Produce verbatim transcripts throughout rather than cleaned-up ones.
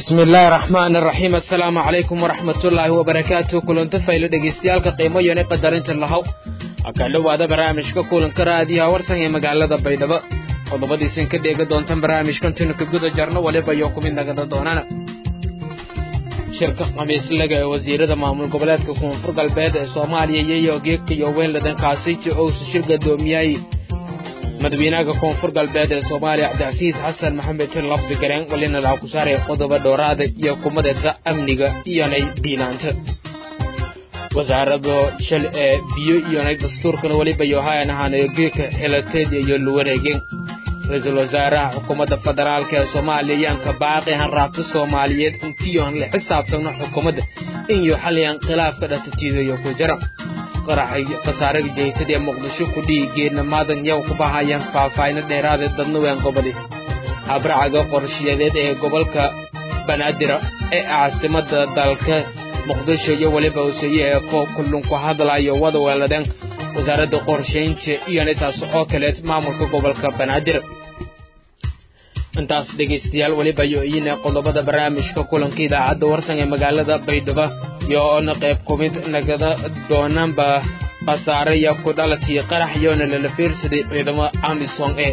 بسم الله الرحمن الرحيم السلام عليكم ورحمة الله وبركاته كلن تفايل دغيستيالك قيمه يوني قدرنت الله akalo wada barnaamijka kulanka raadiyaha warsan ee magaalada Baydhabo qodobadiisan ka dheega doontan barnaamijkan tin ku guda jarno waliba iyo ku mid naga doonana shirka qamiislaga ee wasiirada maamul goboleedka koonfur galbeed ee Soomaaliya iyo geedka iyo weeladan kaasiti oo shirka doomiyay madaxweynaha koonfur galbeed ee Soomaaliya Cabdicasiis Xasan Maxamed Lafdi Gareen walina la ku saaray qodobo dooraad iyo kumadada amniga iyo nay biinaanta wasaaradda shal ee biyo iyo nay dastuurkana waliba iyo hay'adaha hanayogeeka helateed iyo luwareegin ra'iisul wasaaraha xukuumadda federaalka ee Soomaaliya ka baaqay han raabta Soomaaliyeed intii aan la xisaabtano xukuumadda in iyo xaliyaan khilaafka dhaqaatiida iyo ku jira qaraxay qasaaraga jeeytada ee Muqdisho ku dhiigeena maadan yow ku bahayaan faafayna dheeraad ee dadna weyn gobol habracaga qorshiyadeed ee gobolka Banaadir ee caasimadda dalka Muqdisho iyo waliba usii ee koob kullun ku hadlayo wada weeladan wasaaradda qorsheynta iyo nidaas oo kale maamulka gobolka Banaadir intaas dhageystayaal waliba iyo iyana qodobada barnaamijka kulanka idaacadda warsan ee magaalada Baydhabo iyo oo qayb kumid nagada doonanba qasaaraya ku dhalatay qarax iyo la fiirsaday ciidamada Amisom ee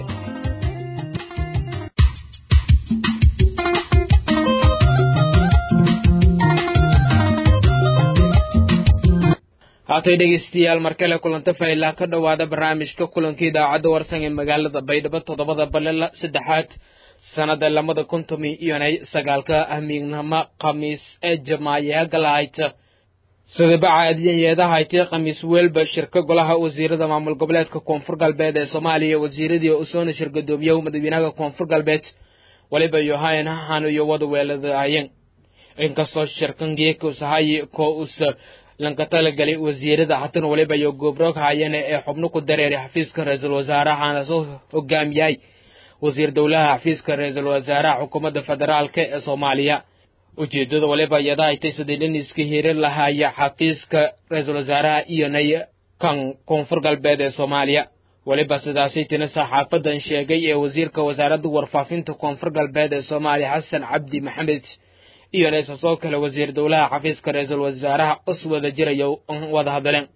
haatay dhageystayaal markale kulanta fayla ka dhawaada barnaamijka kulanka idaacadda warsan ee magaalada Baydhabo todobada balala saddexaad sanada lamada kuntomi iyo sagaalka ahmiignama qamiis ee jamaa'iga galaayta sida bacaadiyada haytay qamiis welba shirka golaha wasiirada maamul goboleedka koonfur galbeed ee Soomaaliya wasiiradii oo soo nashir gadoomiyaha madaxweynaha koonfur galbeed waliba iyo hay'adaha hanu iyo wada weeladaayeen inkastoo shirkan geeko sahay ko us lanka talagalay wasiirada hatan waliba iyo goobroog hayeen ee xubno ku dareeray xafiiska ra'iisul wasaaraha soo hogaamiyay wasiir dawlaha xafiiska ra'iisul wasaaraha xukuumadda federaalka ee Soomaaliya ujeedada waliba iyada ay tahay iska hiirin lahaaya xafiiska ra'iisul wasaaraha iyo nay kan koonfur galbeed ee Soomaaliya waliba sidaasay tina saxaafadan sheegay ee wasiirka wasaaradda warfaafinta koonfur galbeed ee Soomaaliya Xasan Cabdi Maxamed iyo nay soo kale wasiir dawlaha xafiiska ra'iisul wasaaraha uswada jirayo wada hadaleen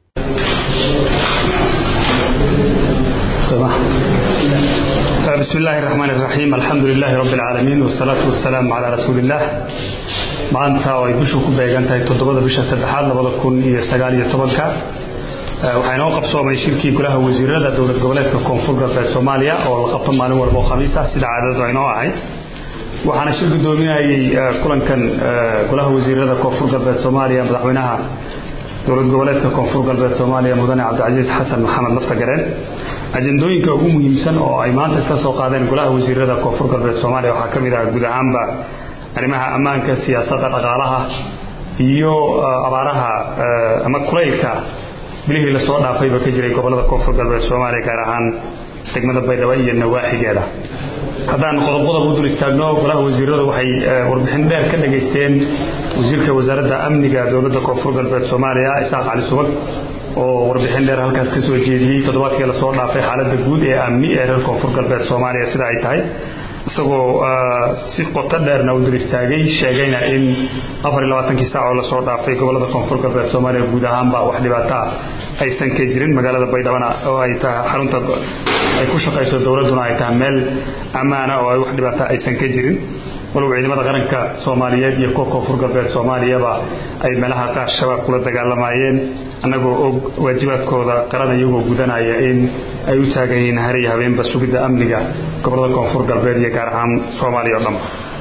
بسم الله الرحمن الرحيم الحمد لله رب العالمين والصلاة والسلام على رسول الله maanta way bishu ku beegantahay todobada bisha saddexaad labada kun iyo sagaal iyo tobanka waxayna u qabsoomay shirkii golaha wasiirada dawlad goboleedka koonfur galbeed Soomaaliya oo la qabto maalin walba khamiis ah sida caadadu ay noo ahayd waxaana shir gudoominayay kulankan golaha wasiirada koonfur galbeed Soomaaliya madaxweynaha dawlad goboleedka koonfur galbeed Soomaaliya mudane Cabdicasiis Xasan Maxamed Lafdi Gareen ajandooyinka ugu muhiimsan oo ay maanta isla soo qaadeen golaha wasiirada koonfur galbeed Soomaaliya waxa kamid ah guud ahaanba arrimaha ammaanka siyaasadda dhaqaalaha iyo abaaraha ama kuleylka bilihii la soo dhaafay ba ka jiray gobolada koonfur galbeed Soomaaliya gaar ahaan degmada Baydhabo iyo nawaaxigeeda haddaan qodob-qodob u dul istaagno golaha wasiirada waxay warbixin dheer ka dhageysteen wasiirka wasaaradda amniga dawladda koonfur galbeed Soomaaliya Isaaq Cali Subag oo warbixin dheer halkaas ka soo jeediyay toddobaadkii la soo dhaafay xaaladda guud ee amni ee reer koonfur galbeed Soomaaliya sida ay tahay isagoo si qoto dheerna u dul istaagay sheegayna in afar iyo labaatan saac oo la soo dhaafay gobolada koonfur galbeed Soomaaliya guud ahaanba wax dhibaato aysan ka jirin magaalada Baydhabo oo ay tahay xarunta ay ku shaqeyso dawladuna ay tahay meel amaana oo ay wax dhibaato aysan ka jirin walow ciidamada qaranka Soomaaliyeed iyo koonfur galbeed Soomaaliyaba ay meelaha qaar shabaab kula dagaalamayeen anagoo og waajibaadkooda qaran iyagoo gudanaya in ay u taagan yihiin hari habeenba sugidda amniga gobolada koonfur galbeed iyo gaar ahaan Soomaaliya oo dhan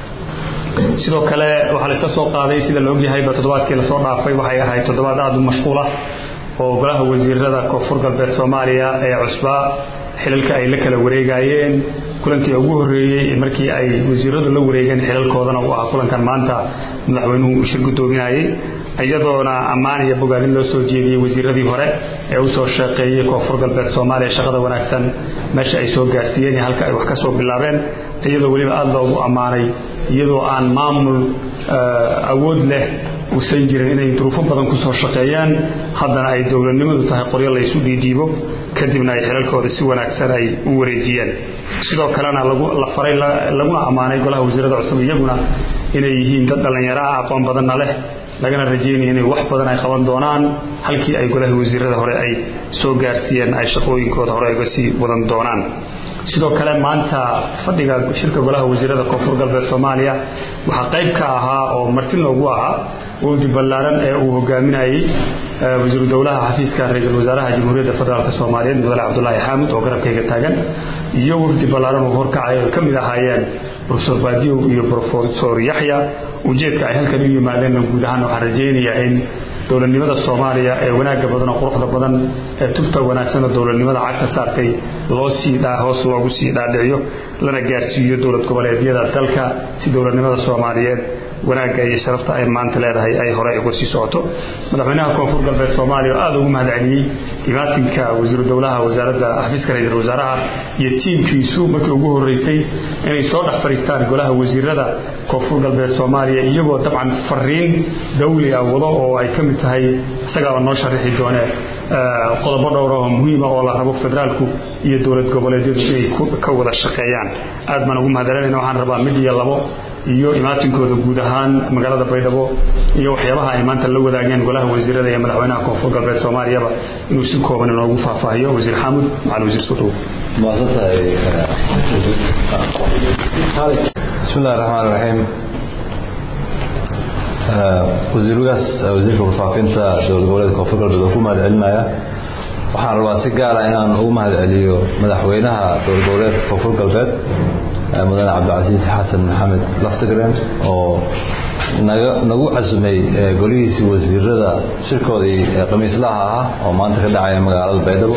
sidoo kale waxa la soo qaaday sida loo yahay toddobaadkii la soo dhaafay waxay ahayd toddobaad aad u mashquul ah oo golaha wasiirada koonfur galbeed Soomaaliya ee cusba xilalka ay la kala wareegayeen kulankii ugu horeeyay markii ay wasiiradu la wareegeen xilalkoodana waa kulankan maanta madaxweynuhu shir gudoominayay ayadoona ammaan iyo bogaadin loo soo jeediyay wasiiradii hore ee u soo shaqeeyay koonfur galbeed Soomaaliya shaqada wanaagsan meesha ay soo gaarsiiyeen halka ay wax ka soo bilaabeen iyadoo waliba aad loogu amaanay iyadoo aan maamul awood leh usan jirin inay duruufo badan ku soo shaqeeyaan haddana ay dawladnimadu tahay qoryo la isu dhiidiibo kadibna ay xilalkooda si wanaagsan ay u wareejiyeen sidoo kalena lagu la faray laguna amaanay golaha wasiirada cusub iyaguna inay yihiin dad dhalinyaro ah aqoon badan leh lagana rajeynayo inay wax badan ay qaban doonaan halkii ay golaha wasiirada hore ay soo gaarsiiyeen ay shaqooyinkooda hore uga sii wadan doonaan sidoo kale maanta fadhiga shirka golaha wasiirada koonfur galbeed Soomaaliya waxa qayb ka ahaa oo martin loogu ahaa wadi ballaaran ee uu hogaaminayay wasiir dawlaha xafiiska ra'iisul wasaaraha jamhuuriyadda federaalka Soomaaliyeed Mudane Cabdullaahi Xaamud oo garabkayga taagan iyo wadi ballaaran oo horkacay kamid ahaayeen professor Baadiyo iyo professor Yaxya ujeedka ay halkan u yimaadeen guud ahaan waxa rajeynayaa in dawladnimada Soomaaliya ee wanaaga badan oo quruxda badan ee tubta wanaagsan oo dawladnimada cagta saartay loo sii dhaa hoos loogu sii dhaadhiciyo lana gaarsiiyo dawlad goboleedyada dalka si dawladnimada Soomaaliyeed wanaaga iyo sharafta ay maanta leedahay ay hore uga sii socoto madaxweynaha koonfur galbeed Soomaaliya aad ugu mahadceliyay imaatinka wasiir dawlaha wasaaradda xafiiska ra'iisul wasaaraha iyo tiimkiisu markii ugu horeysay inay soo dhax fariistaan golaha wasiirada koonfur galbeed Soomaaliya iyagoo dabcan fariin dawli ah wado oo ay kamid tahay isaga oo noo sharaxi doona qodobo dhowr oo muhiim ah oo la rabo federaalku iyo dawlad goboleedyadu ay ka wada shaqeeyaan aad baan ugu mahadcelinayna waxaan rabaa mid iyo labo iyo imaatinkooda guud ahaan magaalada Baydhabo iyo waxyaabaha ay maanta la wadaageen golaha wasiirada ee madaxweynaha koonfur galbeed Soomaaliya inuu si kooban inoogu faahfaahiyo wasiir Xaamud macal wasiir Suudow maasantay bismillaahir rahmaanir rahiim wasiirkaas wasiirka warfaafinta dowladda goboleedka koonfur galbeed oo ku mahadcelinaya waxaan rabaa si gaar ah inaan ugu mahadceliyo madaxweynaha dowladda goboleedka koonfur galbeed mudane Cabdulcasiis Xasan Maxamed Laftigreen oo naga nagu casumay golihiisa wasiirada shirkoodii qamiislaha ah oo maanta ka dhacay magaalada Baydhabo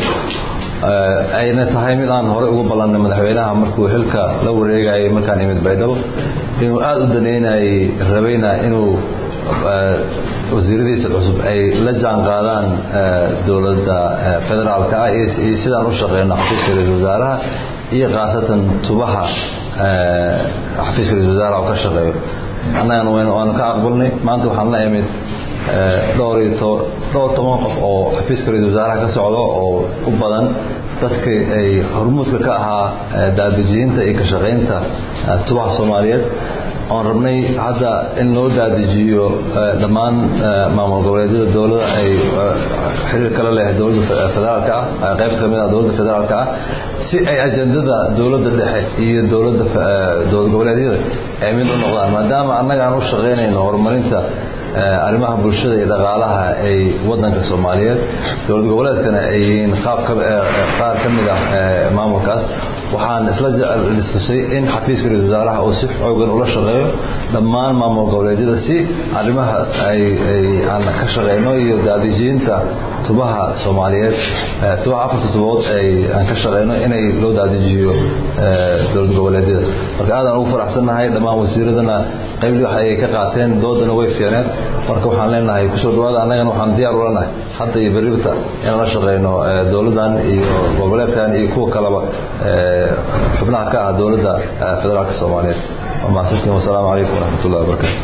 ayna tahay mid aan hore ugu ballanay madaxweynaha markuu xilka la wareegayay markaan imid Baydhabo inuu aad u daneynay rabayna inuu wasiiradiisa cusub ay la jaan qaadaan dawladda federaalka ah iyo sidaan u shaqeeyno xafiiska ra'iisul wasaaraha iyo qaasatan tubaha xafiiska ra'iisul wasaaraha oo ka shaqeeyo annagana waan ka aqbalnay maanta waxaan la imid dhowr iyo toban qof oo xafiiska ra'iisul wasaaraha ka socdo oo u badan dadka ay hormuudka ka ahaa daadejinta iyo ka shaqeynta tubaha Soomaaliyeed aan rabnay hadda in loo daadijiyo dhammaan maamul goboleedyada dawladda ay xiriir kala leh dawladda federaalka ah qayb kamid ah dawladda federaalka ah si ay ajandada dawladda dhexe iyo dawladda dawlad goboleedyada ay mid u noqdaan maadaama annaga aan u shaqeynayno horumarinta arrimaha bulshada iyo dhaqaalaha ay wadanka Soomaaliyeed dawlad goboleedkana ay yihiin qaab qaar kamid ah maamulkaas waxaan isla jeclisay in xafiiska ra'iisul wasaaraha uu si xoogan ula shaqeeyo dhammaan maamul goboleedyada si arrimaha ay ay aan ka shaqeyno iyo daadijinta tubaha Soomaaliyeed tubaha afarta tubood ay aan ka shaqeyno inay loo daadijiyo dawlad goboleedyada marka aad aan ugu faraxsanahay dhammaan wasiiradana qayb waxa ay ka qaateen doodana way fiicneen marka waxaan leenahay ku soo dhawaada annagana waxaan diyaar u leenahay hadda iyo berribta in la shaqeyno dawladdan iyo goboleedkan iyo kuwa kaleba xubnaha ka ah dawladda federaalka Soomaaliyeed wa maasantiin wassalaamu calaykum waraxmatullaahi wabarakaatuh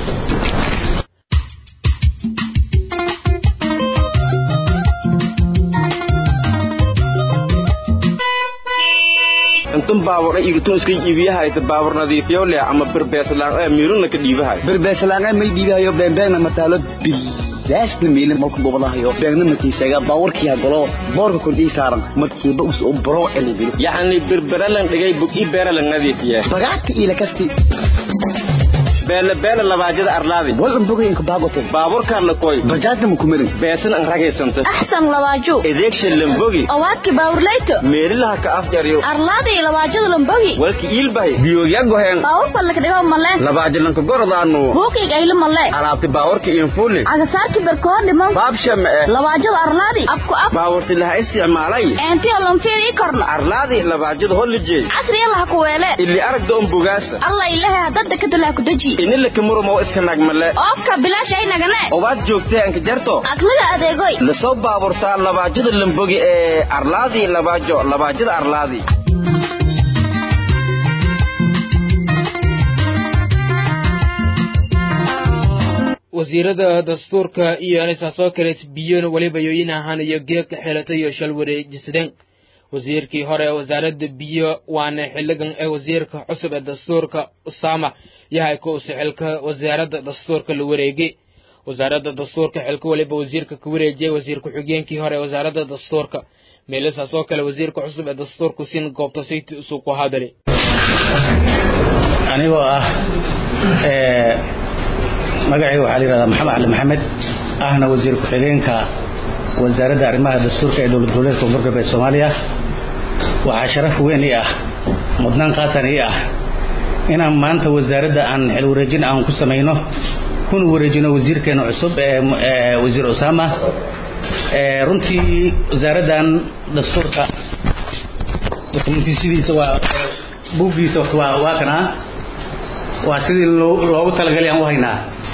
intan baabur ay igtooska iibiyaha ay baabur nadiifiyo leh ama birbeeslaan ay miiruna ka dhiibahay birbeeslaan ay may dhiibayo beenbeena mataalo bil daas bilmiil ma ku bobadahayo beegna matiisaga baawrkiya galo boorka kordii saaran markiiba us u baro elibil yaani birberalan dhigay buki beeralan nadiifiya bagaadka ila kasti beela beela labaajada arlaadi wadan bogayinka baagote baaburka la koy bajaadna ma kumirin beesan an ragaysanta ahsan labaajo edeegshan lambogi awaadki baawrleyto meelilaha ka afjariyo arlaadi labaajada lambogi walki ilbahay biyoogya goheen baawurka la kadhigo malle labaajalanka gordaanu buuqiga ila malle alaabti baawurka infuuli agasaarki barkoon dhiman baabsham ee labaajada arlaadi afku af baawurti laha isticmaalay enti lan fiiri karna arlaadi labaajada holijay casriya la ku weele illi arag doon bugaasa allah ilaha hadda ka dala ku daji inila kamuro ma iska nagmale ofka bilaash ay nagane obaad joogtay anka jarto aqliga adeegoy la soo baaburta labaajada lambogi ee arlaadi labaajo labaajada arlaadi wasiirada dastuurka iyo anisa soo kale biyoon waliba yooyin ahaan iyo geedka xeelatay iyo shal wareejisadeen wasiirkii hore ee wasaaradda biyo waana xilligan ee wasiirka cusub ee dastuurka Usaama yahay ko xilka wasaaradda dastuurka la wareegay wasaaradda dastuurka xilka waliba wasiirka ku wareejiyay wasiirka xigeenkii hore ee wasaaradda dastuurka meelasaas oo kale wasiirka cusub ee dastuurku siin goobta sayti usoo ku hadalay anigoo ah ee magacaygu waxa la yiraahdaa Maxamed Ali Maxamed ahna wasiir ku xigeenka wasaaradda arrimaha dastuurka ee dowladda goboleedka Koonfur Galbeed Soomaaliya waxa sharaf weyn ah mudnaan qaatan ah inaan maanta wasaaradda aan xil wareejin aan ku sameeyno kun wareejino wasiirkeena cusub ee wasiir Usaama ee runtii wasaaraddan dastuurka dokumentiisiisa waa buugiisa waa waa kana waa sidii loogu talagalay aan u haynaa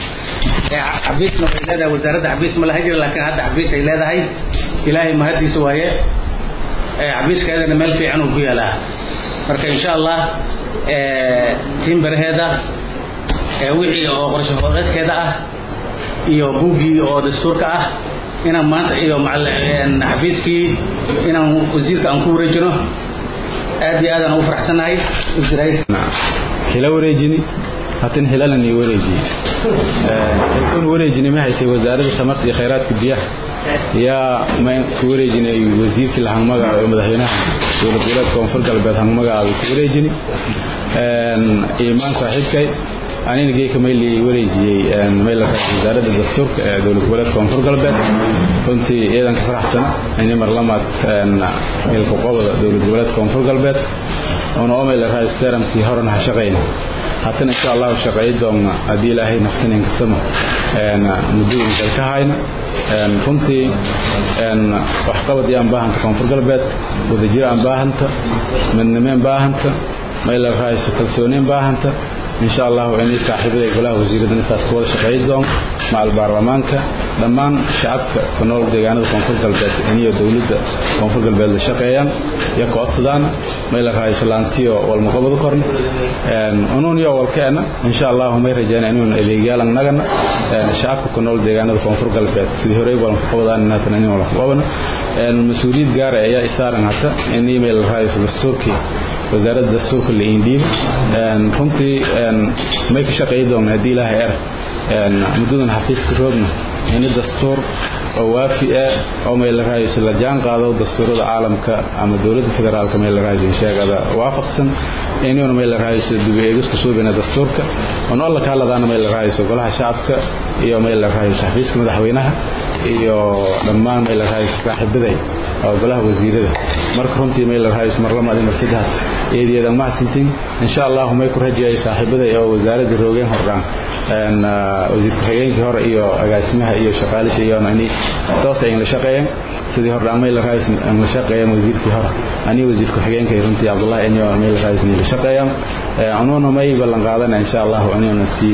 عبيس ما بيلاده وزارة عبيس ما لها هجر لكن هذا عبيس بيلاده هاي إلهي ما هدي سوايه عبيس كذا نمل في عنو فيها لا مركا إن شاء الله تيم برهذا وعي أو قرش فوقات كذا إيو بوجي أو دستور كأه إنا ما إيو مع عبيس كي إنا وزير كأنكور رجنه أدي هذا نوفر حسن هاي وزراي هلا وريجني هاتن هلالني وريجي يكون وريجني ما هي وزارة السمك خيرات كبيرة يا ما وريجني وزير كل هم مجا مدهنا ودولة كونفور قلبت هم مجا وريجني إيمان صاحب كي أنا نجي كميلي وريجي ميلا وزارة الدستور دولة كونفور كونفور قلبت كنت إذا كفرحتنا إني مرلمت الحقوق دولة دولة كونفور قلبت أنا أمي لها استلم في هرن هشقين حتى إن شاء الله شقيدهم أدي لهي نفتنين كسمة أنا مدير كهاين أنا كنت أنا وحقبت يوم باهن كونفور قلبت وذجير عن باهنت من نمين باهنت ما إلا رئيس كلسونين باهنت إن شاء الله إني صاحب ذي كلها وزير الدنيا تقول شقيدهم مع البرلمان ك لما شعب كنول ديجان كونفور قلبت إني الدولة كونفور قلبت الشقيان يقعد صدانا ما إلا رئيس لانتيو والمقابض قرن أنون يو والكأنا إن شاء الله هم يرجعون إنهم إذا جالن نجنا شعب كنول ديجان كونفور قلبت سيهوري والمقابض أن نتنين والمقابض المسؤولية جارة يا إسارة حتى إني ما إلا رئيس السوركي وزارة الدستور اللي ينديم كنت ما يكشقيدهم هدي لها إير مدن حفيظ كروبنا يعني الدستور وافئة أو ما يلا رئيس اللجان قاضوا دستور العالم كأما دولة الفدرال كما يلا رئيس إنشاء هذا وافقسا يعني أنا ما يلا رئيس دبيعيس كسور بين الدستور ك ونقول لك هلا ده أنا ما يلا رئيس وقولها شعب ك يوم ما يلا رئيس حفيظ كم دحوينها iyo dhammaan meel raayis saaxiibada oo golaha wasiirada markaan tii meel raayis mar lama adin marsidaad eedeedan ma sintin insha Allah ma ku rajay saaxiibada oo wasaaradda roogeen horaan aan wasiirka xigeenka hore iyo agaasimaha iyo shaqaalaha iyo ani toosay in la shaqeeyeen sidii horaan meel raayis aan la shaqeeyeen wasiirkii hore ani wasiirka xigeenka runtii Abdullah in iyo meel raayis in la shaqeeyeen anuuna ma ballan qaadana insha Allah anina si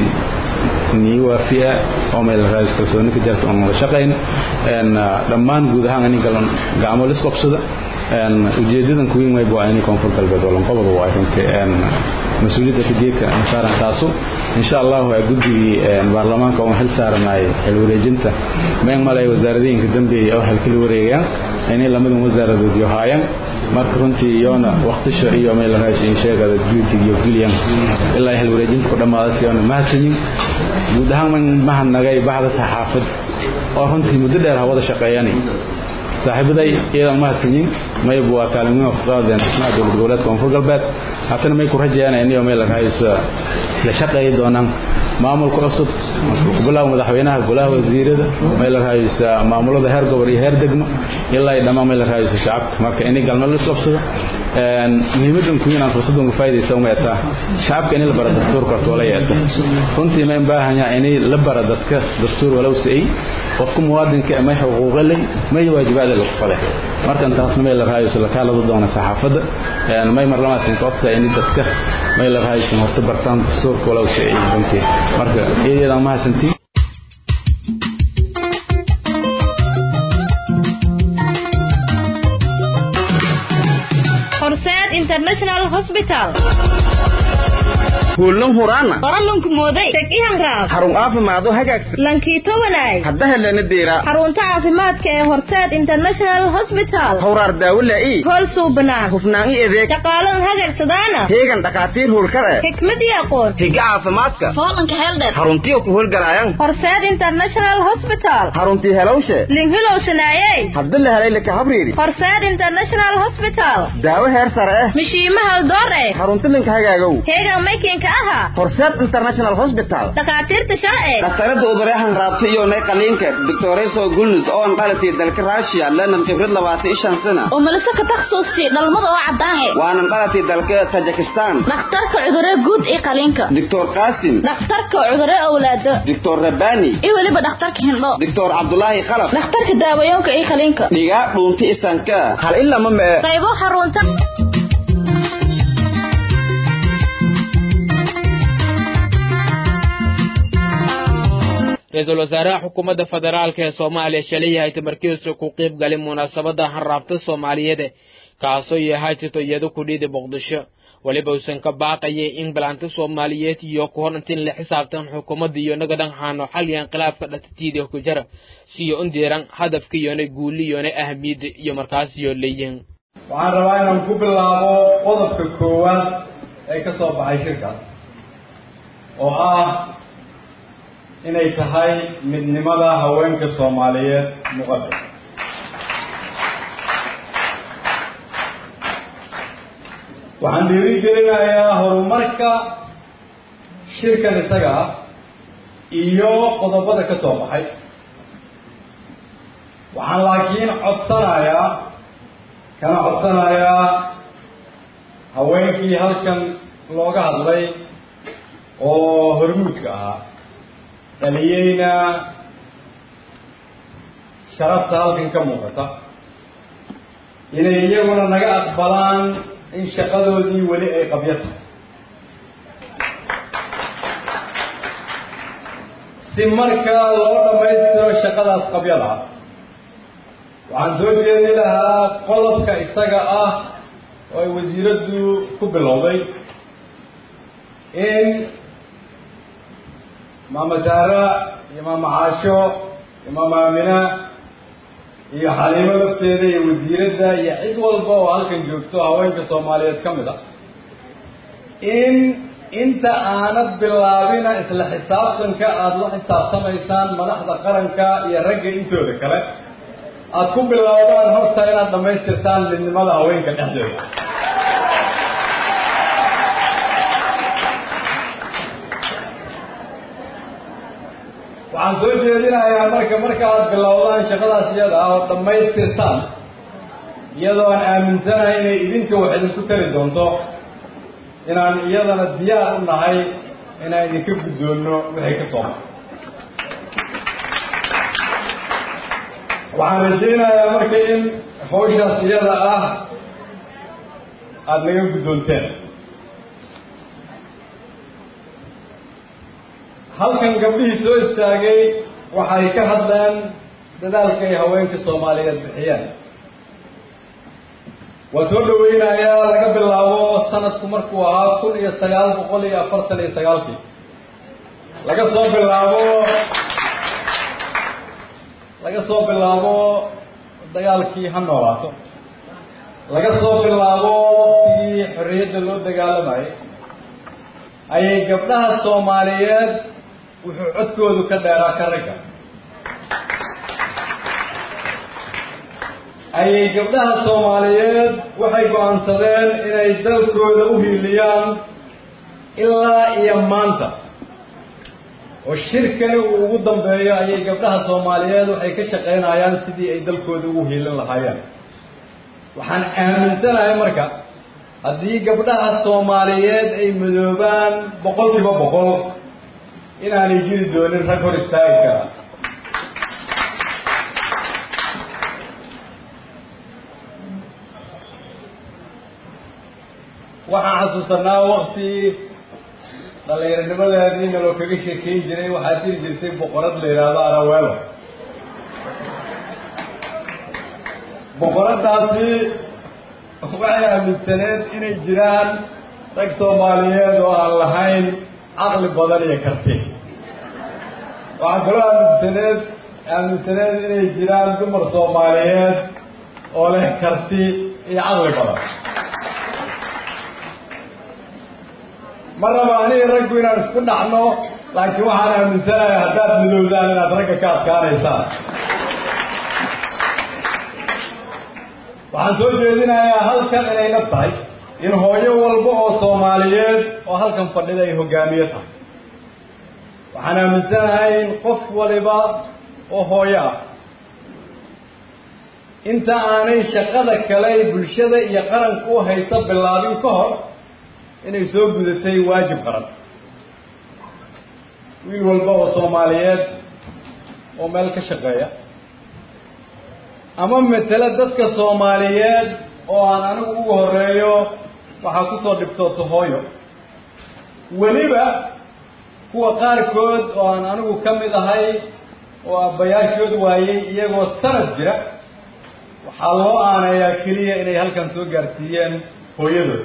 نيوافيا أو مال الرئيس كلسوني كجرت أن الشقين أن لمان جودها عني قالن قاموا لسقف صدا أن وجدنا كوين ما يبغى يعني كونفور كالبدر ولا قبض واحد أن مسؤولية تديك أن صار تاسو إن شاء الله أجدي البرلمان كون حل صار معي الوريجنتا ما يعمل أي وزاردين قدام بي أو حل كل وريجا يعني لما الموزارة ديو هايم ما كنت يونا وقت الشيء يوم اللي رايش إن شاء الله جوتي يوكليان إلا هل وريجنت قدام هذا سيانا ما تنين ودهم من مهن نجاي بعض الصحافة أو هنتي مدير هذا شقياني صاحب ذي إذا ما سنين ما يبغى كلامه أفراد يعني اسمه دول دولات كونفور قلبت حتى ما يكون رجعنا إني يوم اللي رايش لشقي دونا معمول كرسب بلا مدحوينها بلا وزير ده ما إلا رايش معمول ده هر قبري هر دقمة إلا إذا ما ما إلا رايش الشعب ما كأني قالنا له سبصة مهمتهم كوينا فرصتهم فايدة سوما يتا شعب كأني لبرد دستور كرت ولا يتا كنت ما ينباه يعني لبرد دك دستور ولو سئي وفكم مواد كأما حقوق لي ما يواجب هذا الوقفة مركن تاسم ما إلا رايش ولا كلا ضدنا صحافة يعني ما يمر لما تنقص يعني دك ما إلا رايش مرتبط تام دستور ولو سئي كنت مركن إيه إذا ما سنتي International Hospital kuulun huraana qoralunku mooday tagihan raab xarun caafimaad oo hagaagsan lankito walaay hadda helena deera xarunta caafimaadka ee Horseed International Hospital hawraar daawada ii hol suubnaa hufnaan ii adeeg shaqaalan hagaagsadana heegan dhaqaatiir hurkada xikmad iyo aqoon higa caafimaadka foolanka heldheer xaruntii ku howlgalayaan Horseed International Hospital xaruntii helowshe linhilowshanayay hadda la helay laka habriiri Horseed International Hospital daawo heer sare ah mishiimaha doore xarunta linka hagaagow heegan makiinka aha Horseed International Hospital dhaqaatiirta sharci dhaqtarada udarahan raabta iyo nay qaliinka doctoreso gulnus oo aan dhalatay dalka Russia lana khibrad labaatan iyo shan sano oo malaka ka takhasuustay dhalmada oo cadaan ah waana dhalatay dalka Tajikistan dhakhtarka cudurada guud ee qaliinka Doctor Qasim dhakhtarka cudurada awlaado Doctor Rabani iyo waliba dhakhtarka hindho Doctor Abdullahi Khalaf dhakhtarka daawayoonka ee qaliinka dhiga dhuunta isanka hal illa ma ma qaybo xarunta رئيس الوزراء حكومة فدرالك الصومالية شليها يتمركز ku qayb galay munaasabada harraabta Soomaaliyeed kaasoo yahay tiyadu kudhiida Boqdisho waliba uusan ka baaqayay in balanta Soomaaliyeed iyo koonantin la xisaabtan xukuumadda iyo nagadan xaano xaliyaan khilaafka dhattiida ku jira si uu ndiran hadafka iyo guuli iyo ahmiyad iyo markaas iyo leeyahay waxaan rabaa inaan ku bilaabo qodobka koowaad ee ka soo baxay shirkaas oo ah inay tahay midnimada haweenka Soomaaliyeed muqaddas waxaan dhiirigelinayaa horumarka shirkan isaga iyo qodobada ka soo baxay waxaan laakiin codsanayaa kana codsanayaa haweenkii halkan looga hadlay oo hormuudka ahaa dhaliyeyna sharafta halkan ka muuqata inay iyaguna naga aqbalaan in shaqadoodii weli ay qabyo tahay si markaa loo dhammaystiro shaqadaas qabyada waxaan soo jeedi lahaa qodobka isaga ah oo ay wasiiraddu ku bilowday in maama Zahra iyo maama Caasho iyo maama Aamina iyo Xaliimo lafteeda iyo wasiiradda iyo cid walba oo halkan joogto haweenka Soomaaliyeed ka mid ah in inta aanad bilaabina isla xisaabtanka aad la xisaabtamaysaan madaxda qaranka iyo ragga intooda kale aad ku bilaabaan horta inaad dhammaystirtaan midnimada haweenka dhexdooda waxaan soo jeedinayaa marka marka aad bilowdaan shaqadaas iyada ah oo dhammaystirtaan iyadoo aan aaminsanahay inay idinka wax idinku tari doonto inaan iyadana diyaar u nahay inaan idinka guddoonno wixii ka soo baxay waxaan rajaynayaa marka in hawshaas iyada ah aada naga guddoonteen halkan gabdhihii soo istaagay waxay ka hadleen dadaalka ay haweenka Soomaaliyeed bixiyeen waa soo dhaweynayaa laga bilaabo sanadku markuu ahaa kun iyo sagaal boqol iyo afartan iyo sagaalkii laga soo bilaabo laga soo bilaabo dagaalkii ha noolaato laga soo bilaabo waqtigii xorriyadda loo dagaalamayay ayay gabdhaha Soomaaliyeed wuxuu codkoodu ka dheeraa ka ragga ayay gabdhaha Soomaaliyeed waxay go'aansadeen inay dalkooda u hiiliyaan ilaa iyo maanta oo shirkani uu ugu dambeeyo ayay gabdhaha Soomaaliyeed waxay ka shaqaynayaan sidii ay dalkooda ugu hiilin lahaayeen waxaan aaminsanahay marka haddii gabdhaha Soomaaliyeed ay midoobaan boqolkiiba boqol inaanay jiri doonin rag hor istaagi kara waxaan xasuusanaa waqti dhallinyaranimadeediina loo kaga sheekeyn jiray waxaa jiri jirtay boqorad la yidhaahdo Araweelo boqoradaasi waxay aaminsaneed inay jiraan rag soomaaliyeed oo aan lahayn caqli badan iyo karti waxaan kaloo aaminsaneed aaminsaneed inay jiraan dumar soomaaliyeed oo leh karti iyo caqli badan ma raba aniga raggu inaan isku dhacno laakiin waxaan aaminsanahay haddaad midowdaan inaad ragga ka adkaanaysaan waxaan soo jeedinayaa halkan inayna tahay in hooyo walba oo soomaaliyeed oo halkan fadhida ay hogaamiye tahay waxaan aaminsanahay in qof waliba oo hooyo ah inta aanay shaqada kale bulshada iyo qaranka u haysa bilaabin ka hor inay soo gudatay waajib qaran wiil walba oo soomaaliyeed oo meel ka shaqeeya ama matala dadka soomaaliyeed oo aan anigu ugu horeeyo waxaa kusoo dhibtooto hooyo weliba kuwa qaarkood oo aan anigu ka mid ahay oo aabbayaashood waayey iyagoo sanad jira waxaa loo aanayaa keliya inay halkan soo gaarsiiyeen hooyadood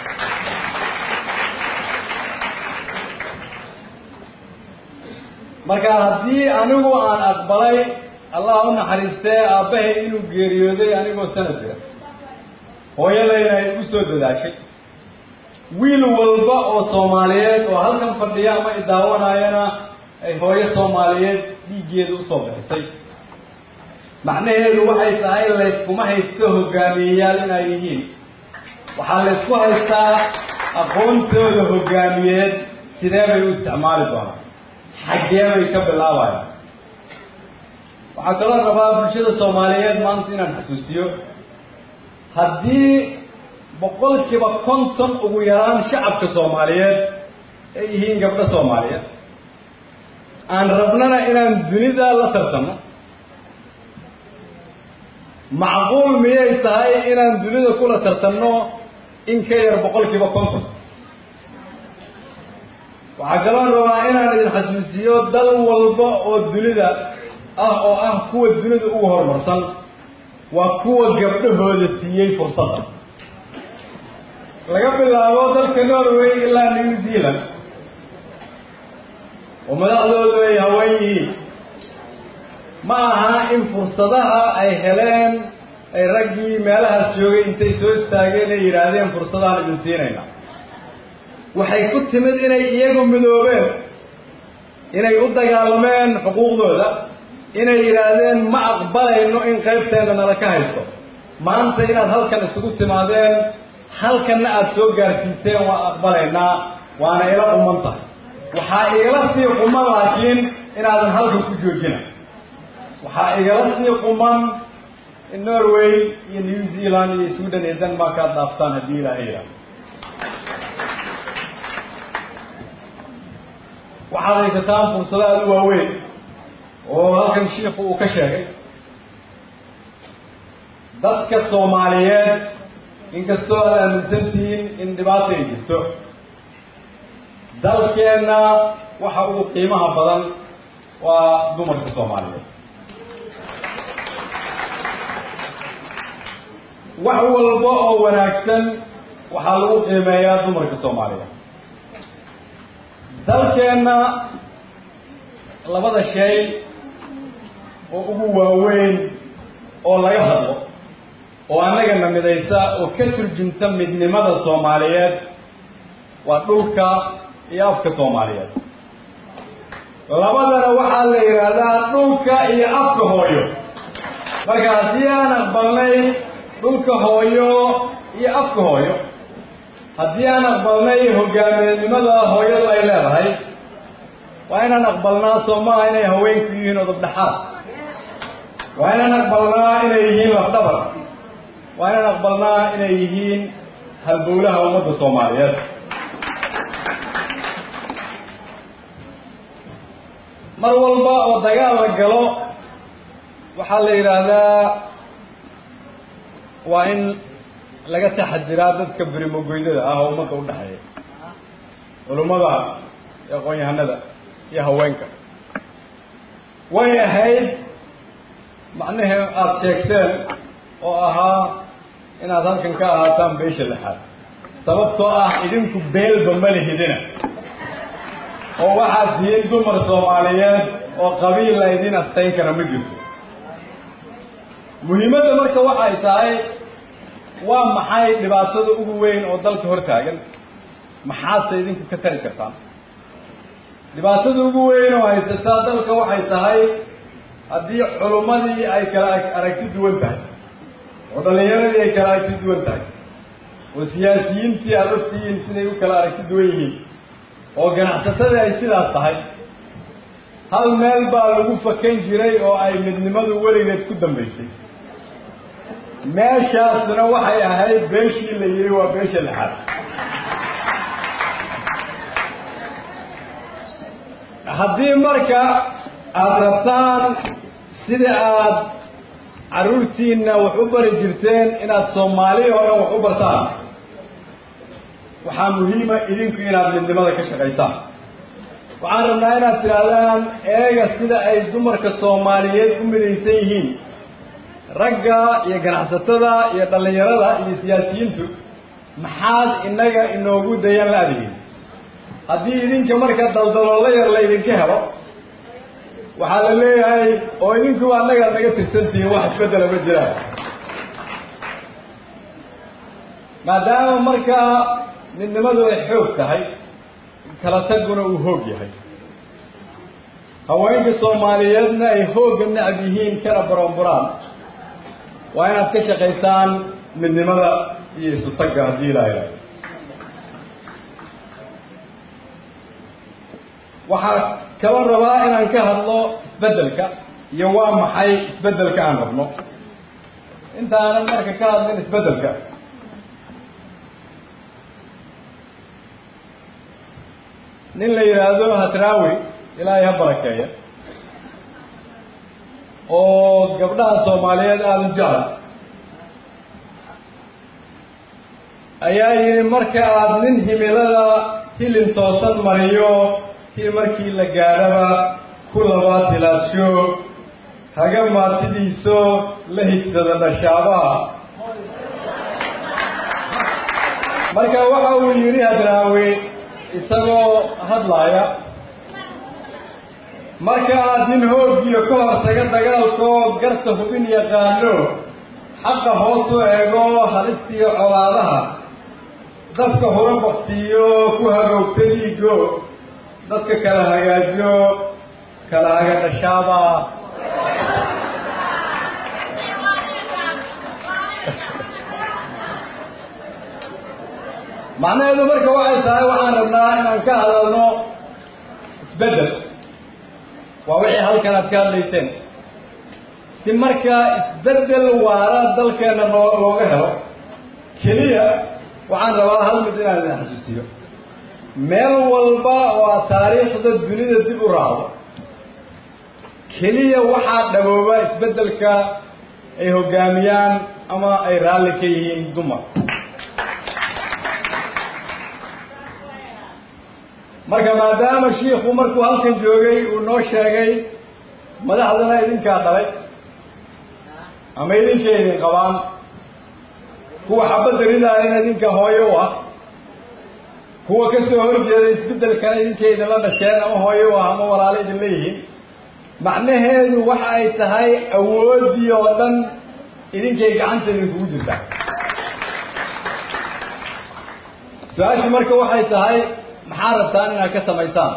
marka haddii anigu aan aqbalay allah u naxariistee aabbahay inuu geeriyooday anigoo sanad jira hooyadayna ay igu soo dadaashay wiil walba oo soomaaliyeed oo halkan fadhiya ama idaawanayana ay hooyo soomaaliyeed dhiiggeeda usoo bixisay macnaheedu waxay tahay layskuma haysto hogaamiyeyaal inay yihiin waxaa laysku haystaa aqoontooda hogaamiyeed sidee bay u isticmaali doonaan xaggee bay ka bilaabayaan waxaa kaloo rabaa bulshada soomaaliyeed maanta inaan xasuusiyo haddii boqolkiiba konton ugu yaraan shacabka soomaaliyeed ay yihiin gabdho soomaaliyeed aan rabnana inaan dunida la tartanno macquul miyay tahay inaan dunida kula tartanno in ka yar boqolkiiba konton waxaa kaloo rabaa inaan idin xasuusiyo dal walba oo dunida ah oo ah kuwa dunida ugu horumarsan waa kuwa gabdhahooda siiyey fursadda laga bilaabo dalka norway ilaa new zealand oo madaxdoodu ay haween yihiin ma aha in fursadaha ay heleen ay raggii meelahaas joogay intay soo istaageen ay yidhaahdeen fursadahaan idin siinayna waxay ku timid inay iyagu midoobeen inay u dagaalameen xuquuqdooda inay yidhaahdeen ma aqbalayno in qaybteena nala ka haysto maanta inaad halkan isugu timaadeen halkanna aada soo gaarsiiseen waa aqbalaynaa waana ila quman tahay waxaa igala sii quman laakiin inaadan halkan ku joojina waxaa igala sii quman in norway iyo new zealand iyo sweden iyo denmark aad dhaaftaan haddii ilaahay yidhahdo waxaad haysataan fursado aada u waaweyn oo halkan shiiku uu ka sheegay dadka soomaaliyeed inkastoo aad aaminsantihiin in dhibaata ay jirto dalkeenna waxa ugu qiimaha badan waa dumarka soomaaliyeed wax walba oo wanaagsan waxaa lagu qiimeeyaa dumarka soomaaliyeed dalkeenna labada shay oo ugu waaweyn oo laga hadlo oo annagana midaysa oo ka turjumta midnimada soomaaliyeed waa dhulka iyo afka soomaaliyeed labadana waxaa la yidhaahdaa dhulka iyo afka hooyo marka haddii aan aqbalnay dhulka hooyo iyo afka hooyo haddii aan aqbalnay hogaamiyenimada hooyadu ay leedahay waa inaan aqbalnaa soomaha inay haweenku yihiin odobdhaxaad waa inaan aqbalnaa inay yihiin lafdhabar waa inaan aqbalnaa inay yihiin halbowlaha ummadda soomaaliyeed mar walba oo dagaal la galo waxaa la yidhaahdaa waa in laga taxadiraa dadka berimogoydada ah oo ummadda udhexeeya culummada iyo aqoon-yahanada iyo haweenka way ahayd macnihii aada sheegteen oo ahaa inaad halkan ka ahaataan beesha lixaad sababtoo ah idinku beelba ma lihidina oo waxaad tihiin dumar soomaaliyeed oo qabiil la idin astayn kara ma jirto muhiimadda marka waxay tahay waa maxay dhibaatada ugu weyn oo dalka hor taagan maxaadse idinku ka tari kartaan dhibaatada ugu weyn oo haysataa dalka waxay tahay haddii culummadii ay kala aragti duwan tahay oo dhallinyaradii ay kala aragti duwan tahay oo siyaasiyiintii aada ogtihiin siday u kala aragti duwan yihiin oo ganacsatadii ay sidaas tahay hal meel baa lagu fakan jiray oo ay midnimadu weligeed ku dambaysay meeshaasna waxay ahayd beeshii la yidhi waa beesha lixaad haddii marka aada rabtaan sida aada carruurtiinna wax u bari jirteen inaad soomaaliya oo dhan wax u bartaan waxaa muhiima idinku inaad midnimada ka shaqaysaan waxaan rabnaa inaad tidhaahdaan eega sida ay dumarka soomaaliyeed u midaysan yihiin ragga iyo ganacsatada iyo dhallinyarada iyo siyaasiyiintu maxaad innaga inoogu dayan la adigin haddii idinka marka daldaloolo yar laydinka helo waxaa la leeyahay oo idinkuba annaga naga tirsantihiin wax isbeddela ma jiraan maadaama markaa midnimadu ay xoog tahay kala taguna uu hoog yahay haweenka soomaaliyeedna ay hoogga necab yihiin kana baroonburaan waa inaad ka shaqaysaan midnimada iyo isu tagga haddii ilaa ilahay waxaa kala rabaa inaan ka hadlo isbeddelka iyo waa maxay isbeddelka aan rabno intaanan marka ka hadlin isbeddelka nin la yidhaahdo hadraawi ilaahay ha barakeeya oo gabdhaha soomaaliyeed aada u jecla ayaa yidhi marka aada nin himilada hilin toosan mariyo kii markii la gaadhaba ku labaad tilaadsho haga maatidiiso la higsada dhashaabaha marka waxa uu yidhi hadraawi isagoo hadlaaya marka aad nin hoogiyo ka hortaga dagaalkoo garta hubin yaqaano xaqa hoosu eego halistiyo colaadaha dadka hura baktiyo ku hagoogta dhiigo dadka kala hagaajiyo kala haga dhashaaba macnaheedu marka waxay tahay waxaan rabnaa inaan ka hadalno isbeddel waa wixii halkan aad ka hadlayseen si marka isbeddel waara dalkeena noo looga helo keliya waxaan rabaa hal mid inaan idin xasuusiyo meel walba oo aad taariikhda dunida dib u raacdo keliya waxaa dhabooba isbeddelka ay hoggaamiyaan ama ay raalli ka yihiin dumar marka maadaama shiikhu markuu halkan joogay uu noo sheegay madaxdana idinkaa dhalay ama idinka idin qabaan kuwa xabadda ridaayana idinka hooyo u ah kuwa ka soo horjeeda isbeddelkana idinka idinla dhasheen ama hooyo u ah ama walaalo idin leeyihiin macnaheedu waxa ay tahay awooddii oo dhan idinkay gacanta idinkugu jirtaa su-aashu marka waxay tahay maxaa rabtaan inaad ka samaysaan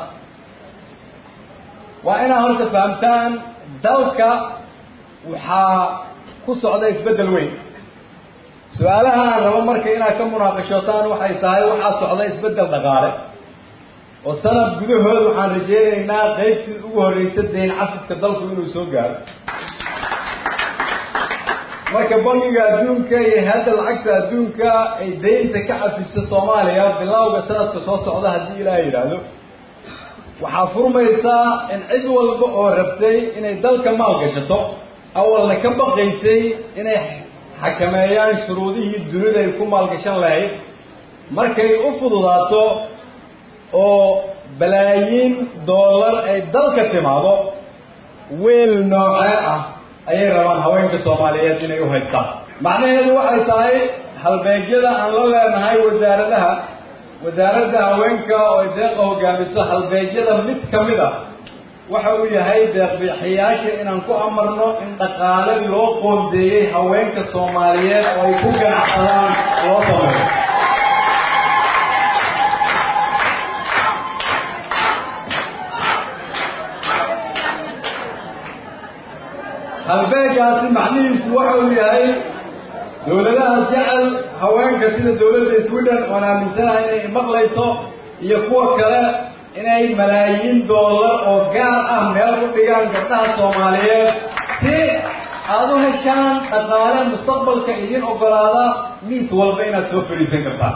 waa inaad horta fahamtaan dalka waxaa ku socda isbeddel weyn su-aalaha aan rabo marka inaad ka munaaqashootaan waxay tahay waxaa socda isbeddel dhaqaale oo sanad gudahood waxaan rajeynaynaa qaybtii ugu horreysa deyn cafiska dalku inuu soo gaaro marka bangiga adduunka iyo hay-adda lacagta adduunka ay deynta ka cafiso soomaaliya bilowga sanadka soo socda haddii ilaaha yidhaahdo waxaa furmaysaa in cid walba oo rabtay inay dalka maalgashato awalna ka baqaysay inay xakameeyaan shuruudihii dunida ay ku maalgashan lahayd markay u fududaato oo balaayiin dollar ay dalka timaado weel noocee ah ayay rabaan haweenka soomaaliyeed inay u haystaan macnaheedu waxay tahay halbeegyada aan la leenahay wasaaradaha wasaaradda haweenka oo deeqa hogaamiso halbeegyada mid ka mid ah waxa uu yahay deeq-bixiyaasha inaan ku amarno in dhaqaale loo qoondeeyey haweenka Soomaaliyeed oo ay ku ganacsadaan loo sameeyo halbeegaasi macnihiisu waxa uu yahay dowladaha jecel haweenka sida dowladda Sweden oo aaminsanahay inay maqlayso iyo kuwa kale inay malaayiin dollar oo gaar ah meel u dhigaan gabdhaha Soomaaliyeed si aad u heshaan dhaqaale mustaqbalka idin ogolaada miis walba inaad soo fariisan kartaan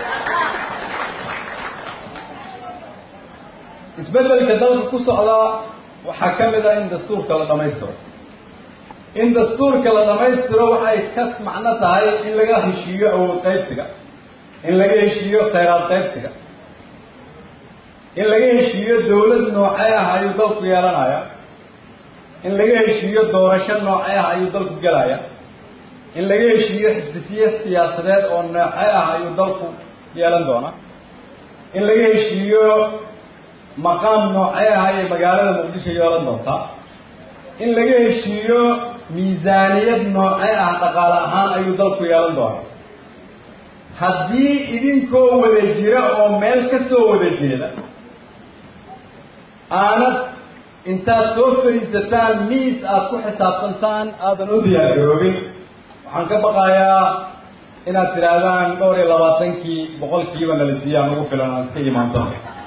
isbeddelka dalka ku socda waxaa ka mid ah in dastuurka la dhammaystiro in dastuurka la dhammaystiro waxay ka macno tahay in laga heshiiyo awood qaybsiga in laga heshiiyo khayraad qaybsiga in laga heshiiyo dawlad noocee ah ayuu dalku yeelanaya in laga heshiiyo doorasho noocee ah ayuu dalku gelaya in laga heshiiyo xisbiye siyaasadeed oo noocee ah ayuu dalku yeelan doona in laga heshiiyo maqaam noocee ah ayay magaalada Muqdisho yeelan doontaa in laga heshiiyo miisaaniyad noocee ah dhaqaale ahaan ayuu dalku yeelan doonaa haddii idinkoo wada jira oo meel ka soo wada jeeda aanad intaad soo fariisataan miis aad ku xisaabtantaan aadan u diyaargaroobin waxaan ka baqayaa inaad tidhaahdaan dhowr iyo labaatankii boqolkiiba nala siiyaan ugu filan aan iska imaanto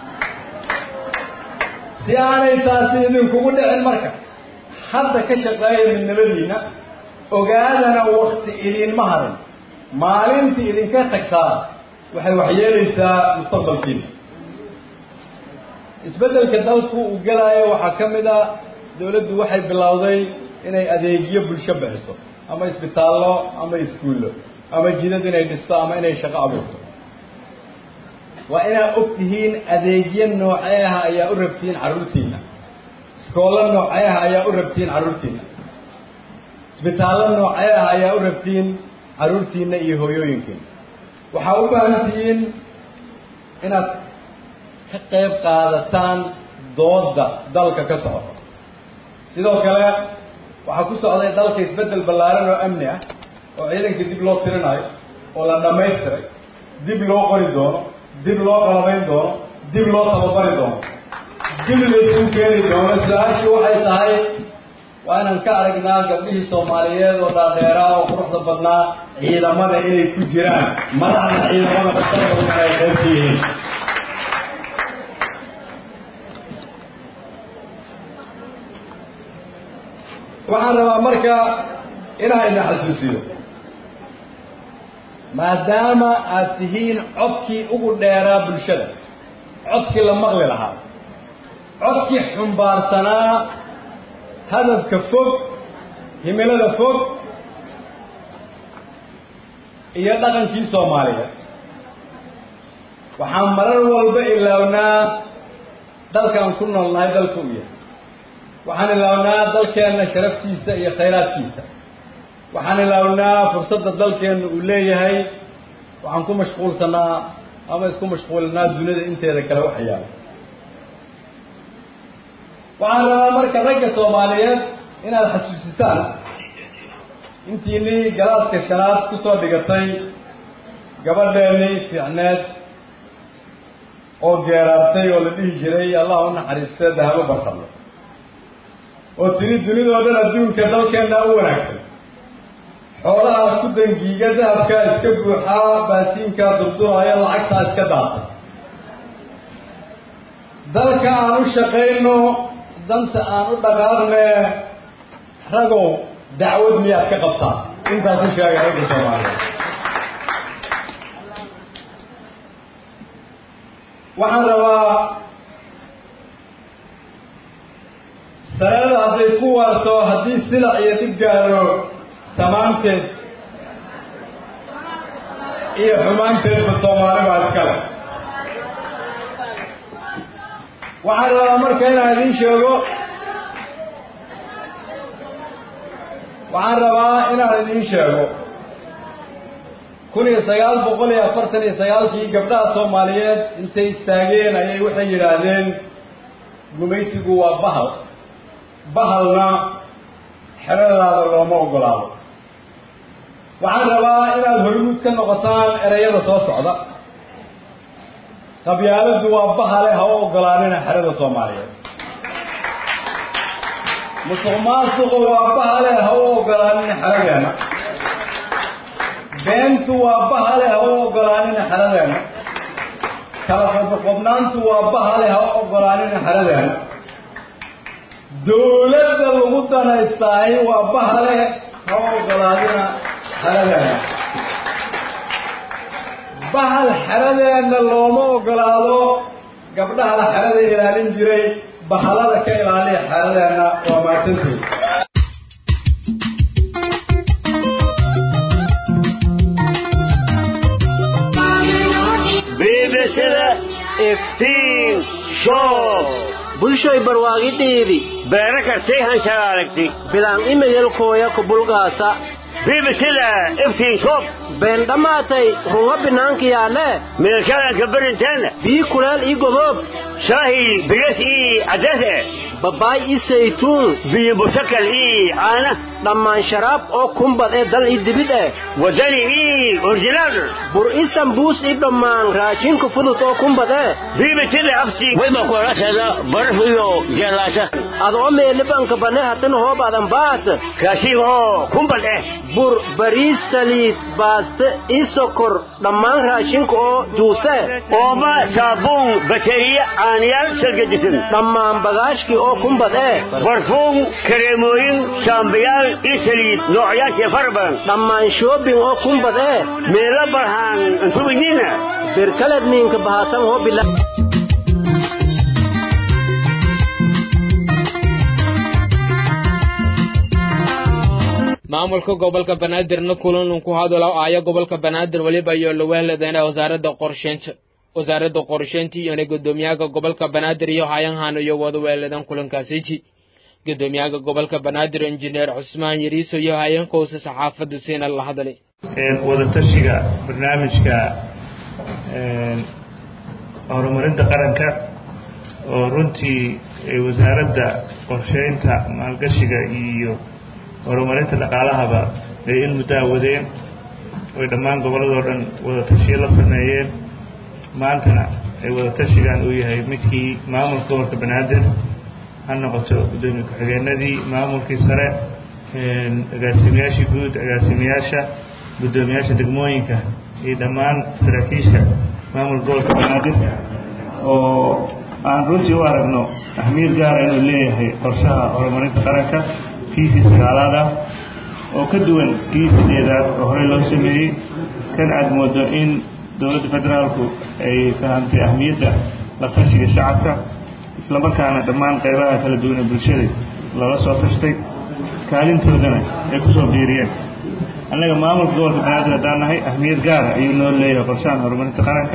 si aanay taasi idinkugu dhicin marka hadda ka shaqeeya midnimadiina ogaadana wakti idinma harin maalintii idinka tagtaa waxay waxyeelaysaa mustaqbalkiina isbeddelka dalku uu galaayo waxaa ka mid ah dawladdu waxay bilowday inay adeegyo bulsho bixiso ama isbitaallo ama iskuullo ama jidad inay dhisto ama inay shaqo abuurto waa inaad og tihiin adeegyo noocee ah ayaa u rabtiin carruurtiina iskoollo noocee ah ayaa u rabtiin carruurtiina isbitaallo noocee ah ayaa u rabtiin carruurtiina iyo hooyooyinkiina waxaa u baahan tihiin inaad ka qayb qaadataan dooda dalka ka socda sidoo kale waxaa ku socday dalka isbeddel ballaaran oo amni ah oo ciidanka dib loo tirinayo oo la dhammaystiray dib loo qori doono dib loo qalabayn doono dib loo tababari doono dib laysuu keeni doono su-aashu waxay tahay waa inaan ka aragnaa gabdhihii Soomaaliyeed oo dhaadheeraa oo quruxda badnaa ciidamada inay ku jiraan madaxda ciidamada mustaqbalka ay qayb ka yihiin waxaan rabaa marka inaan idin xasuusiyo maadaama aad tihiin codkii ugu dheeraa bulshada codkii la maqli lahaa codkii xumbaarsanaa hadafka fog himilada fog iyo dhaqankii Soomaaliyeed waxaan marar walba ilaawnaa dalkan ku noolnahay dalku u yahay waxaan ilaawnaa dalkeenna sharaftiisa iyo khayraadkiisa waxaan ilaawnaa fursadda dalkeenna uu leeyahay waxaan ku mashquulsanaa ama isku mashquulinaa dunida inteeda kale wax yaalo waxaan rabaa marka ragga Soomaaliyeed inaad xasuusitaan intiinii galaaska shanaad ku soo dhigatay gabadheennii fiicneed oo geeraartay oo la dhihi jiray allah u naxariistay dahabo barqadle oo tiri dunidoo dhan adduunka dalkeenna u wanaagsan xoolahaas ku dangiiga dahabkaa iska buuxaa baasiinkaa durduraya lacagtaa iska daatay dalka aan u shaqayno danta aan u dhaqaaqne ragow dacwad miyaad ka qabtaa intaas u sheegay ragga Soomaaliyeed waxaan rabaa sarada hadday ku waarto haddii silac iyo dhib gaaro tamaanteed iyo xumaanteedba Soomaali baa iskale waxaan rabaa marka inaan idiin sheego waxaan rabaa inaan idiin sheego kun iyo sagaal boqol iyo afartan iyo sagaalkii gabdhaha soomaaliyeed intay istaageen ayay waxay yidhaahdeen gumaysigu waa bahal bahalna xeradaada looma ogolaado waxaan rabaa inaad hormuud ka noqotaan ereyada soo socda qabyaaladdu waa bahale ha u ogolaanina xerada soomaaliyeed musuq maasuqu waa bahale ha u ogolaanina xeradeena beentu waa bahale ha u ogolaanina xeradeena kala qodqobnaantu waa bahale ha u ogolaanina xeradeena dowladda lagu danaystaahi waa bahale ha u ogolaanina xeradeena bahal xeradeena looma ogolaado gabdhaha xerada ilaalin jiray bahalada ka ilaaliya xeradeena waa maatanteed beebesada iftiin show bulshoy barwaaqidheedi beera kartay hanshaa aragti bilaan imayelkooya ku bulgaasa beebesada iftiin show been dhammaatay runga binaanka yaale meelkadanka barinteena bii kuleel ii godoob shaahi bigas ii cadase babaay ii saytuun biyo busakal ii caana dhammaan sharaab oo kumbad ee dal ii dibid eh wadani ii originaal bur ii sambuus ii dhammaan raashinka fudud oo kumbad eh beebesada aftii wayba kuorashada barf iyo jeelaasha adoo meelibanka bane hatan hoobaadan baat kaashiig oo kumbad eh bur bariis saliid baaste ii sokor dhammaan raashinka oo juuse ooma saabuun bateriya caaniyaal salgadisan dhammaan bagaashkii oo kumbad eh barfuun kareemooyin shaambiyaal ii saliid noocyaashii farban dhammaan shoobing oo kumbad eh meelo barhaan intubidiina birkaled miinka bahaasan hoo bila maamulka gobolka banaadirna kulan ku hadalo aaya gobolka banaadir waliba iyo lawaaladana wasaaradda qorsheynta wasaaradda qorsheynta iyo gudoomiyaha gobolka banaadir iyo hayanhan iyo wada weeladan kulankaasi gudoomiyaha gobolka banaadir injineer Cusmaan Yariiso iyo hayan qoys saxaafada seen la hadalay ee wada tashiga barnaamijka ee horumarinta qaranka oo runtii wasaaradda qorsheynta maalgashiga iyo horumarinta dhaqaalahaba ay in mudaawadeen oo dhammaan goboladoo dhan wada tashiyo la sameeyeen maantana ay wada tashigan uu yahay midkii maamulka gobolka banaadir ha noqoto gudoomiye ku-xigeenadii maamulkii sare agaasimayaashii guud agaasimayaasha gudoomiyaasha degmooyinka iyo dhammaan saraakiisha maamulka gobolka banaadir oo aan runtii u aragno ahmiyad gaara inuu leeyahay qorshaha horumarinta qaranka kiisii sagaalaad ah oo ka duwan kii sideedaad oo horey loo sameeyey kan aad moodo in dowladda federaalku ay fahamtay ahmiyadda la tashiga shacabka isla markaana dhammaan qaybaha kala duwan ee bulshada loola soo tashtay kaalintoodana ay ku soo biiriyeen annaga maamulka gobolka banaadir haddaan nahay ahmiyad gaara ayuu noo leeyahay qorshahan horumarinta qaranka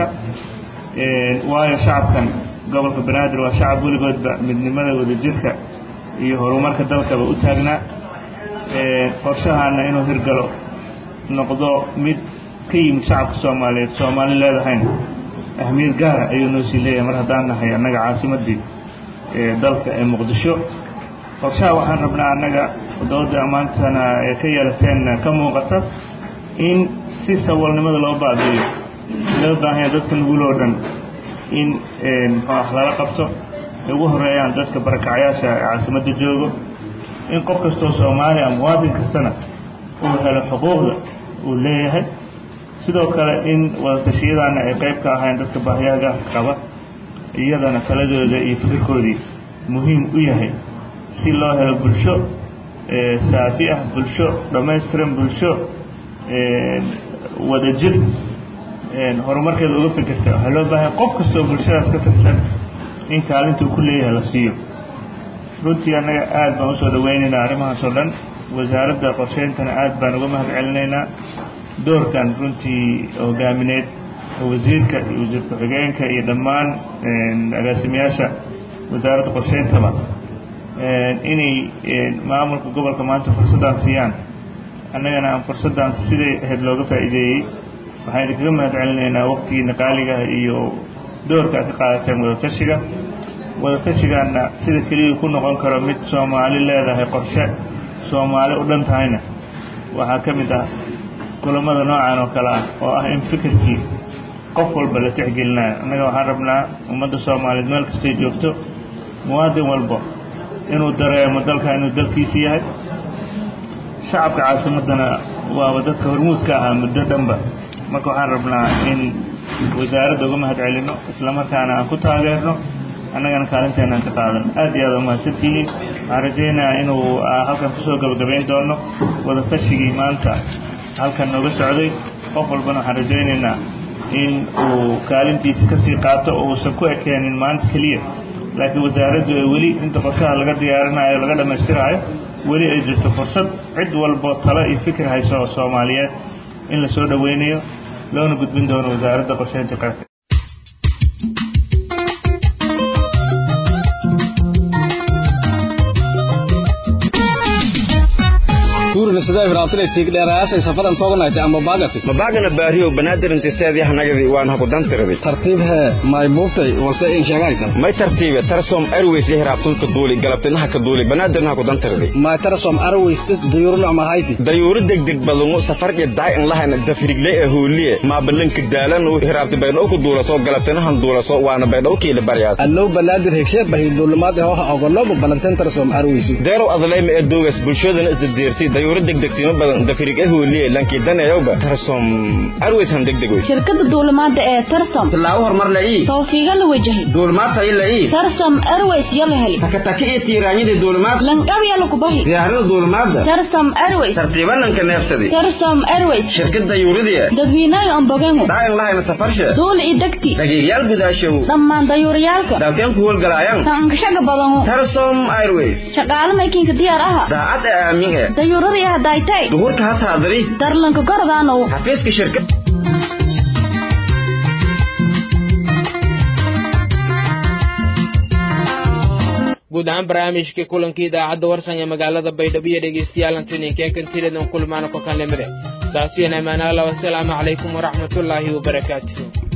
waayo shacabkan gobolka banaadir waa shacab weligoodba midnimada wadajirka iyo horumarka dalkaba u taagnaa qorshahana inuu hirgalo noqdo mid ka yimid shacabka soomaaliyeed soomaali leedahayna ahmiyad gaara ayuu noo sii leeyahay mar haddaan nahay annaga caasimadii ee dalka ee muqdisho qorshaha waxaan rabnaa annaga dowladda ammaantana ee ka yeelateen ka muuqata in si saboolnimada loo baabi'iyo loo baahanya dadka nuguloo dhan in muxuu lala qabto ugu horeeyaan dadka barakacyaasha ee caasimadda joogo in qof kastoo soomaali ah muwaadin kastana uu helo xuquuqda uu leeyahay sidoo kale in wada tashiyadaana ay qayb ka ahayn dadka baahiyaha gaarka qaba iyadana taladooda iyo fikirkoodii muhiim u yahay si loo helo bulsho saafi ah bulsho dhammaystiran bulsho wadajir horumarkeeda uga fikirta waxaa loo baahay qof kastoo bulshadaas ka tirsan in kaalintuu ku leeyahay la siiyo runtii annaga aad baan usoo dhawaynaynaa arrimahaas oo dhan wasaaradda qorsheyntana aad baan uga mahad celinaynaa doorkan runtii hogaamineed wasiirka iyo wasiir ku-xigeenka iyo dhammaan agaasimayaasha wasaaradda qorsheyntaba inay maamulka gobolka maanta fursaddan siiyaan annagana aan fursaddan siday ahayd looga faa'iideeyey waxaynu kaga mahad celinaynaa waqtigiina qaaliga iyo doorka aad ka qaadateen wadatashiga wadatashigaana sida keliya ku noqon karo mid Soomaali leedahay qorshe Soomaali u dhan tahayna waxaa ka mid ah kulamada noocan oo kale ah oo ah in fikirkii qof walba la tixgelinayo annaga waxaan rabnaa ummadda Soomaaliyeed meel kastay joogto muwaadin walba inuu dareemo dalka inuu dalkiisa yahay shacabka caasimadana waa dadka hormuudka ah muddo dhanba marka waxaan rabnaa in wasaaradda uga mahad celino isla markaana aan ku taageerno annagana kaalinteena aan ka qaadan aad iyo aad u mahadsantihiin waxaan rajaynayaa inuu halkan kusoo gabagabayn doono wadatashigai maanta halkan nooga socday qof walbana waxaan rajaynaynaa in uu kaalintiisa kasii qaato oo uusan ku ekeenin maanta keliya laakiin wasaaraddu ay weli inta qorshaha laga diyaarinayo laga dhammaystiraayo weli ay jirto fursad cid walbo talo iyo fikir hayso oo Soomaaliyeed in la soo dhaweynayo loona gudbin doono wasaaradda qorsheynta qaranka sidee firaatay tig dheeraasay safaran toognaatay ama baagati ma baagana baariyo banaadir inta seedii hanagadi waan haku dantirday tartiib he may buubtay wase in sheegaytan may tartiibe tarsom airways hiraabtun ka duuli galabtinaha ka duuli banaadirna haku dantirday ma tarsom airways dayuurna ma hayti dayuur degdeg badanoo safar iyo daain lahayna dafrigle ee hooliye ma balanka daalan oo hiraabtay bayno ku duula soo galabtinahan duula soo waana bayno kiila bariyaas allow banaadir hegshe bahi duulimaad oo ogolaba balantan tarsom airways deero adlay ma doogas bulshadana isdeertay dayuur degdegtimo badan dafriga hooliye lankii danayowba tarsom airways han degdeg way shirkada duulimaada ee tarsom tilaawo hormar la ii tawfiiqa la wajahay duulimaadta ila ii tarsom airways yala heli takataki ee tiiraanyada duulimaad lan qabiya lagu bahi diyaarada duulimaadda tarsom airways tartiiban ka neefsaday tarsom airways shirkada dayuuradiya dadweynaha aan bogan daain lahayna safarsha duul ii degti dagiigyal gudaashow dhammaan dayuuriyaalka dalkeen ku howlgalayaan tan shaga badan tarsom airways shaqaale makiinka diyaar ah daacad aamin ee dayuuradii hadaaytay duhurka ha saadari darlanka gordano xafiiska shirkad guud ahaan barnaamijka kulankii idaacadda warsan ee magaalada baydhabo iyo dhegeystayaal antininkee kantireedan kulmaana ku kanlimade saasiyana amaana allah wasalaamu calaykum waraxmatullaahi wabarakaatuh